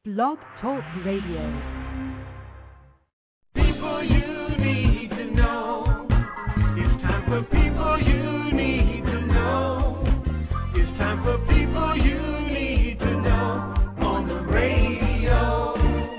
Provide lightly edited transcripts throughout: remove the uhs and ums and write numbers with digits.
Blog Talk Radio. People you need to know. It's time for people you need to know. It's time for people you need to know on the radio.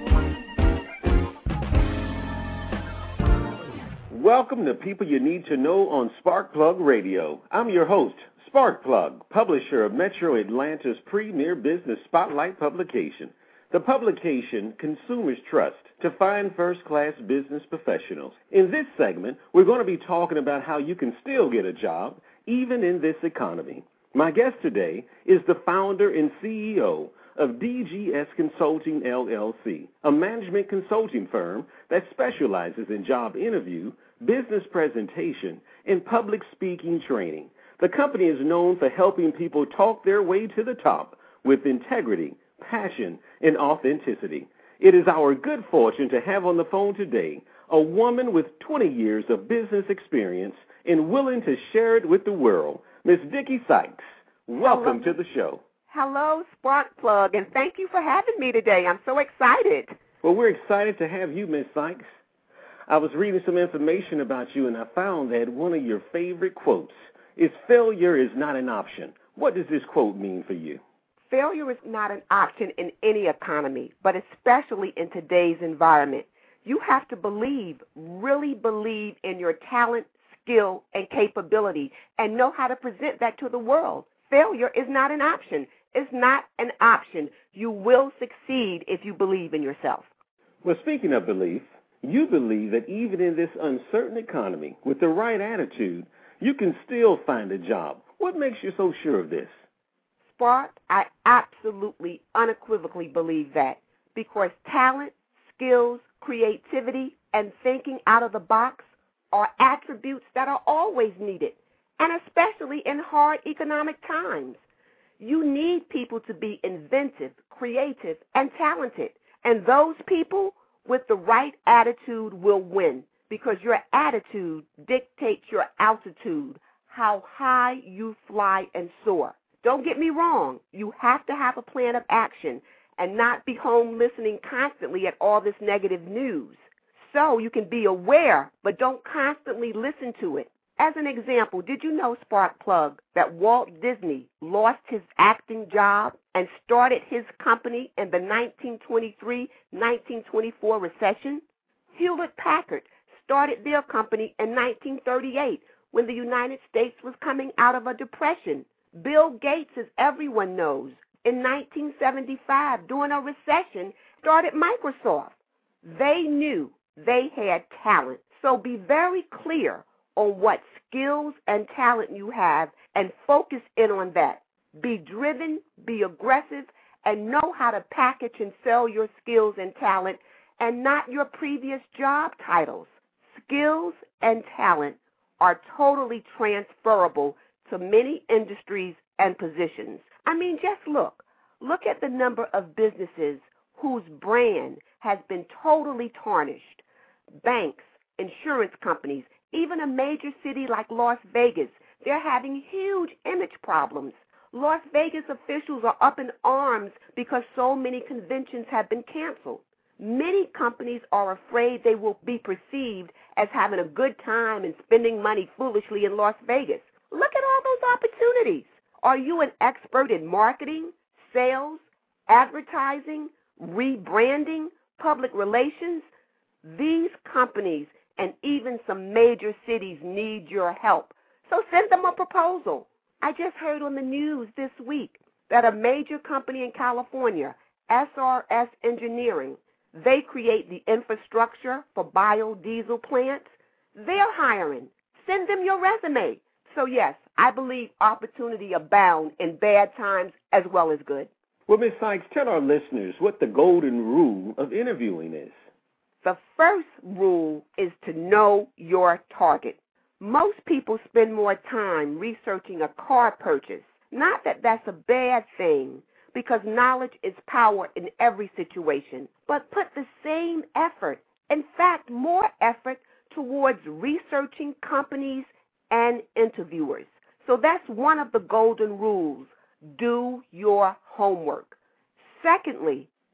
Welcome to People You Need to Know on Sparkplug Radio. I'm your host, Sparkplug, publisher of Metro Atlanta's premier business spotlight publication. The publication consumers trust to find first-class business professionals. In this segment, we're going to be talking about how you can still get a job, even in this economy. My guest today is the founder and CEO of DGS Consulting, LLC, a management consulting firm that specializes in job interview, business presentation, and public speaking training. The company is known for helping people talk their way to the top with integrity, passion, and authenticity. It is our good fortune to have on the phone today a woman with 20 years of business experience and willing to share it with the world, Miss Vicki Sykes. Welcome to the show. Hello, Sparkplug, and thank you for having me today. I'm so excited. Well, we're excited to have you, Miss Sykes. I was reading some information about you, and I found that one of your favorite quotes is failure is not an option. What does this quote mean for you? Failure is not an option in any economy, but especially in today's environment. You have to believe, really believe in your talent, skill, and capability, and know how to present that to the world. Failure is not an option. It's not an option. You will succeed if you believe in yourself. Well, speaking of belief, you believe that even in this uncertain economy, with the right attitude, you can still find a job. What makes you so sure of this? Spark, I absolutely, unequivocally believe that, because talent, skills, creativity, and thinking out of the box are attributes that are always needed, and especially in hard economic times. You need people to be inventive, creative, and talented, and those people with the right attitude will win, because your attitude dictates your altitude, how high you fly and soar. Don't get me wrong. You have to have a plan of action and not be home listening constantly at all this negative news. So you can be aware, but don't constantly listen to it. As an example, did you know, Sparkplug, that Walt Disney lost his acting job and started his company in the 1923-1924 recession? Hewlett-Packard started their company in 1938 when the United States was coming out of a depression. Bill Gates, as everyone knows, in 1975, during a recession, started Microsoft. They knew they had talent. So be very clear on what skills and talent you have and focus in on that. Be driven, be aggressive, and know how to package and sell your skills and talent and not your previous job titles. Skills and talent are totally transferable to many industries and positions. I mean, just look at the number of businesses whose brand has been totally tarnished. Banks, insurance companies, even a major city like Las Vegas, they're having huge image problems. Las Vegas officials are up in arms because so many conventions have been canceled. Many companies are afraid they will be perceived as having a good time and spending money foolishly in Las Vegas. Look at all those opportunities. Are you an expert in marketing, sales, advertising, rebranding, public relations? These companies and even some major cities need your help. So send them a proposal. I just heard on the news this week that a major company in California, SRS Engineering, they create the infrastructure for biodiesel plants. They're hiring. Send them your resume. So, yes, I believe opportunity abound in bad times as well as good. Well, Ms. Sykes, tell our listeners what the golden rule of interviewing is. The first rule is to know your target. Most people spend more time researching a car purchase. Not that that's a bad thing, because knowledge is power in every situation. But put the same effort, in fact, more effort, towards researching companies and interviewers. So that's one of the golden rules. Do your homework. Secondly,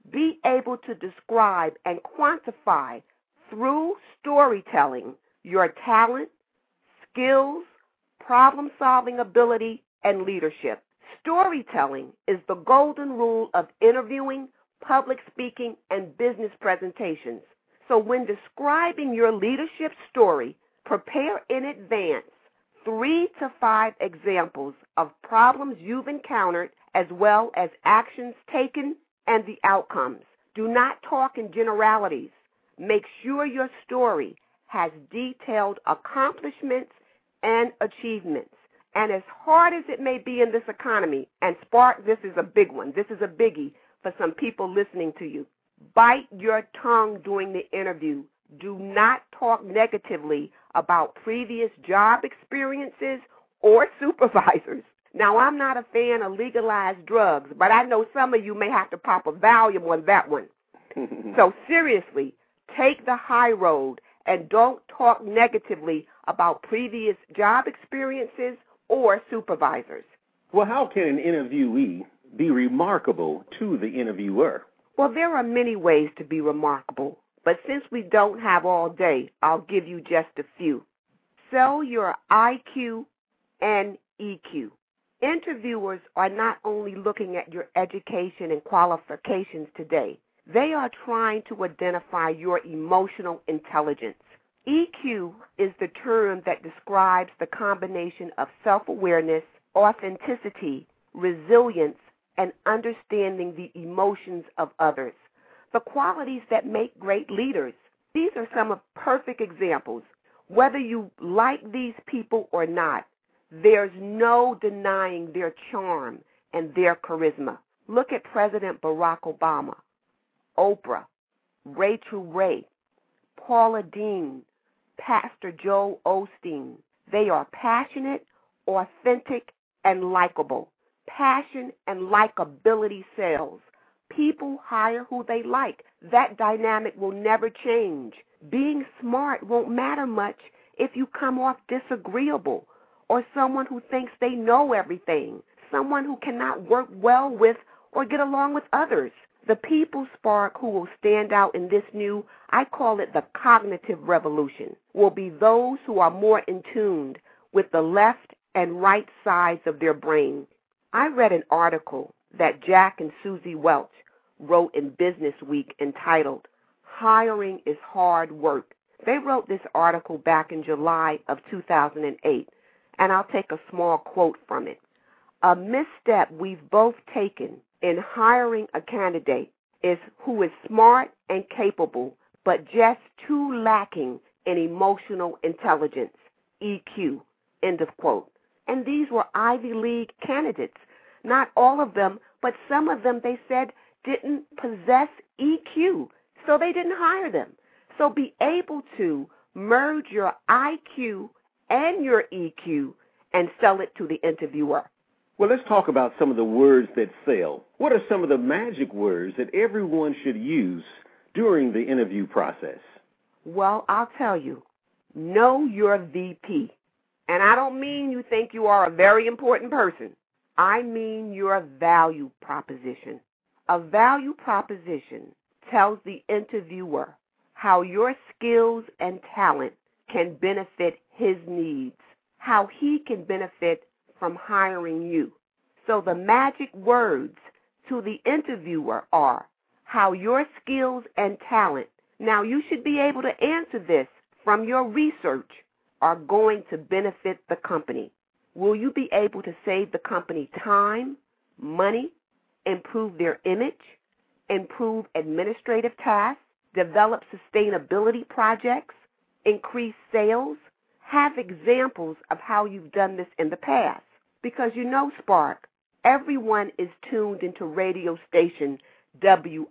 Be able to describe and quantify through storytelling your talent, skills, problem-solving ability, and leadership. Storytelling is the golden rule of interviewing, public speaking, and business presentations. So when describing your leadership story, prepare in advance 3 to 5 examples of problems you've encountered as well as actions taken and the outcomes. Do not talk in generalities. Make sure your story has detailed accomplishments and achievements. And as hard as it may be in this economy, and Spark, this is a big one. This is a biggie for some people listening to you. Bite your tongue during the interview. Do not talk negatively about previous job experiences or supervisors. Now, I'm not a fan of legalized drugs, but I know some of you may have to pop a Valium on that one. So seriously, take the high road and don't talk negatively about previous job experiences or supervisors. Well, how can an interviewee be remarkable to the interviewer? Well, there are many ways to be remarkable, but since we don't have all day, I'll give you just a few. Sell your IQ and EQ. Interviewers are not only looking at your education and qualifications today, they are trying to identify your emotional intelligence. EQ is the term that describes the combination of self-awareness, authenticity, resilience, and understanding the emotions of others, the qualities that make great leaders. These are some of perfect examples. Whether you like these people or not, there's no denying their charm and their charisma. Look at President Barack Obama, Oprah, Rachel Ray, Paula Deen, Pastor Joel Osteen. They are passionate, authentic, and likable. Passion and likability sells. People hire who they like. That dynamic will never change. Being smart won't matter much if you come off disagreeable or someone who thinks they know everything, someone who cannot work well with or get along with others. The people, Spark, who will stand out in this new, I call it the cognitive revolution, will be those who are more in tune with the left and right sides of their brain. I read an article that Jack and Susie Welch wrote in Business Week entitled, Hiring is Hard Work. They wrote this article back in July of 2008, and I'll take a small quote from it. A misstep we've both taken in hiring a candidate is who is smart and capable, but just too lacking in emotional intelligence, EQ, end of quote. And these were Ivy League candidates. Not all of them, but some of them, they said, didn't possess EQ, so they didn't hire them. So be able to merge your IQ and your EQ and sell it to the interviewer. Well, let's talk about some of the words that sell. What are some of the magic words that everyone should use during the interview process? Well, I'll tell you, know your VP. And I don't mean you think you are a very important person. I mean your value proposition. A value proposition tells the interviewer how your skills and talent can benefit his needs, how he can benefit from hiring you. So the magic words to the interviewer are how your skills and talent, now you should be able to answer this from your research, are going to benefit the company. Will you be able to save the company time, money, improve their image, improve administrative tasks, develop sustainability projects, increase sales? Have examples of how you've done this in the past. Because you know, Spark, everyone is tuned into radio station WIIFM.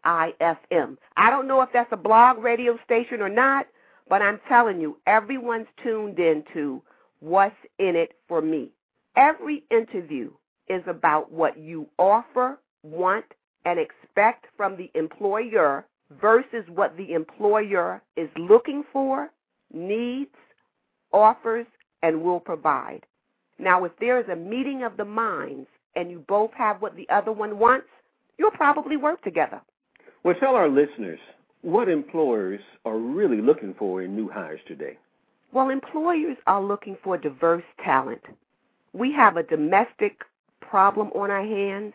I don't know if that's a blog radio station or not, but I'm telling you, everyone's tuned into What's in It for Me. Every interview is about what you offer, want, and expect from the employer versus what the employer is looking for, needs, offers, and will provide. Now, if there is a meeting of the minds and you both have what the other one wants, you'll probably work together. Well, tell our listeners what employers are really looking for in new hires today. Well, employers are looking for diverse talent. We have a domestic problem on our hands,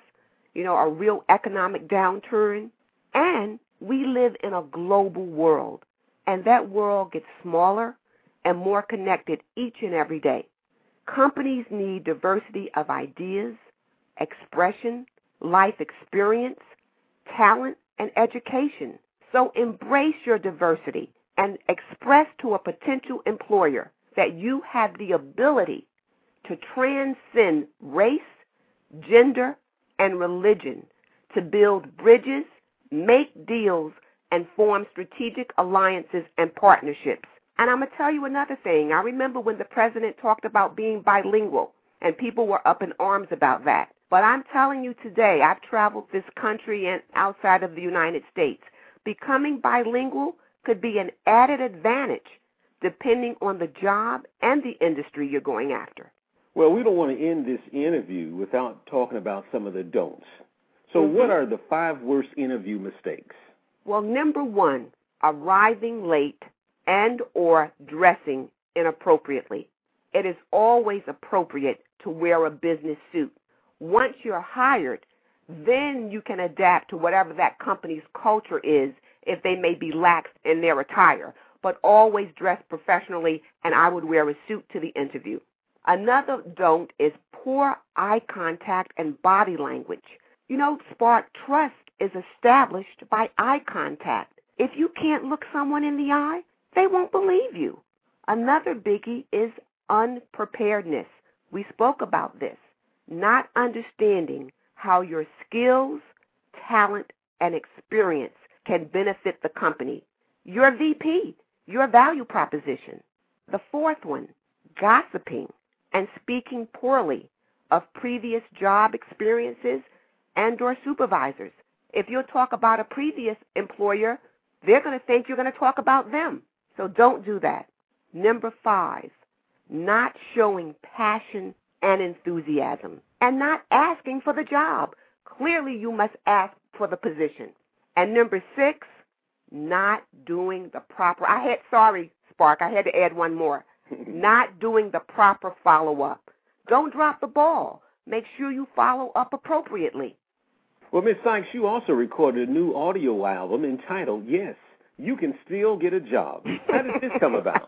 a real economic downturn, and we live in a global world, and that world gets smaller and more connected each and every day. Companies need diversity of ideas, expression, life experience, talent, and education. So embrace your diversity and express to a potential employer that you have the ability to transcend race, gender, and religion to build bridges, make deals, and form strategic alliances and partnerships. And I'm going to tell you another thing. I remember when the president talked about being bilingual, and people were up in arms about that. But I'm telling you today, I've traveled this country and outside of the United States. Becoming bilingual could be an added advantage depending on the job and the industry you're going after. Well, we don't want to end this interview without talking about some of the don'ts. So what are the 5 worst interview mistakes? Well, number 1, arriving late and or dressing inappropriately. It is always appropriate to wear a business suit. Once you're hired, then you can adapt to whatever that company's culture is if they may be lax in their attire. But always dress professionally, and I would wear a suit to the interview. Another don't is poor eye contact and body language. Spark, trust is established by eye contact. If you can't look someone in the eye, they won't believe you. Another biggie is unpreparedness. We spoke about this. Not understanding how your skills, talent, and experience can benefit the company, your VP, your value proposition. The 4th one, gossiping and speaking poorly of previous job experiences and or supervisors. If you talk about a previous employer, they're going to think you're going to talk about them. So don't do that. Number 5, not showing passion and enthusiasm and not asking for the job. Clearly, you must ask for the position. And number 6, not doing the proper, Spark, I had to add one more. Not doing the proper follow-up. Don't drop the ball. Make sure you follow up appropriately. Well, Ms. Sykes, you also recorded a new audio album entitled, Yes, You Can Still Get a Job. How did this come about?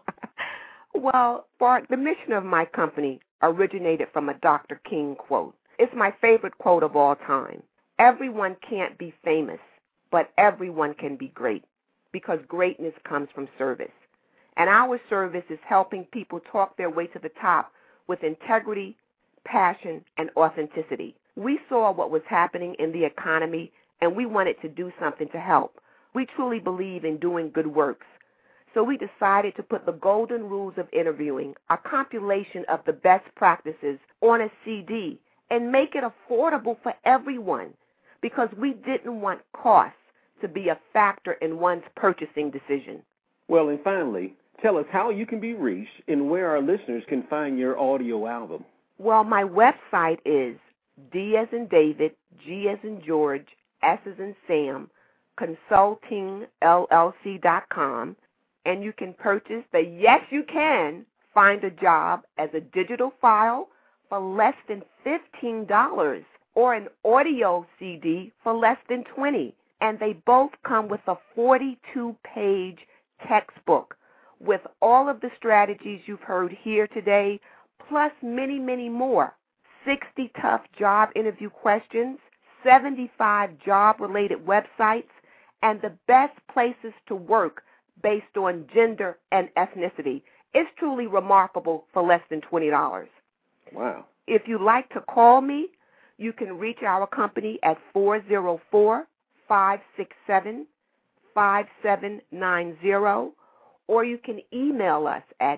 Well, Bart, the mission of my company originated from a Dr. King quote. It's my favorite quote of all time. Everyone can't be famous, but everyone can be great, because greatness comes from service. And our service is helping people talk their way to the top with integrity, passion, and authenticity. We saw what was happening in the economy, and we wanted to do something to help. We truly believe in doing good works. So we decided to put the Golden Rules of Interviewing, a compilation of the best practices, on a CD and make it affordable for everyone, because we didn't want costs to be a factor in one's purchasing decision. Well, and finally, tell us how you can be reached and where our listeners can find your audio album. Well, my website is D as in David, G as in George, S as in Sam, consultingllc.com, and you can purchase the Yes You Can Find a Job as a digital file for less than $15 or an audio CD for less than $20. And they both come with a 42-page textbook with all of the strategies you've heard here today, plus many, many more. 60 tough job interview questions, 75 job-related websites, and the best places to work based on gender and ethnicity. It's truly remarkable for less than $20. Wow. If you'd like to call me, you can reach our company at 404-567-5790, or you can email us at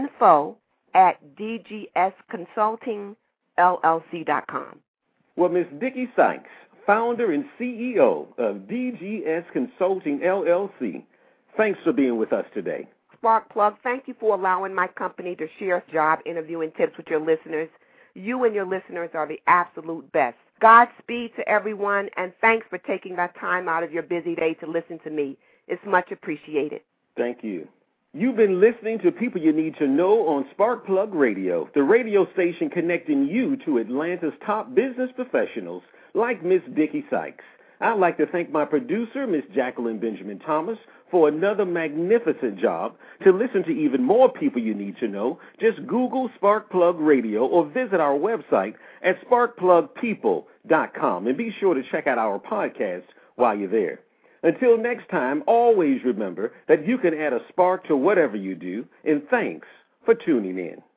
info@dgsconsultingllc.com. Well, Ms. Dickie Sykes, founder and CEO of DGS Consulting, LLC, thanks for being with us today. Spark Plug, thank you for allowing my company to share job interviewing tips with your listeners. You and your listeners are the absolute best. Godspeed to everyone, and thanks for taking that time out of your busy day to listen to me. It's much appreciated. Thank you. You've been listening to People You Need to Know on Sparkplug Radio, the radio station connecting you to Atlanta's top business professionals like Miss Dickie Sykes. I'd like to thank my producer, Miss Jacqueline Benjamin Thomas, for another magnificent job. To listen to even more People You Need to Know, just Google Sparkplug Radio or visit our website at sparkplugpeople.com, and be sure to check out our podcast while you're there. Until next time, always remember that you can add a spark to whatever you do, and thanks for tuning in.